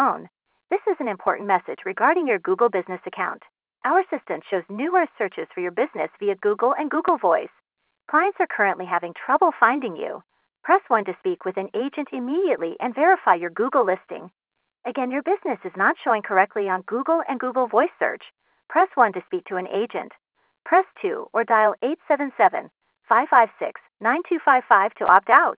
phone. This is an important message regarding your Google Business account. Our assistant shows numerous searches for your business via Google and Google Voice. Clients are currently having trouble finding you. Press 1 to speak with an agent immediately and verify your Google listing. Again, your business is not showing correctly on Google and Google Voice search. Press 1 to speak to an agent. Press 2 or dial 877-556-9255 to opt out.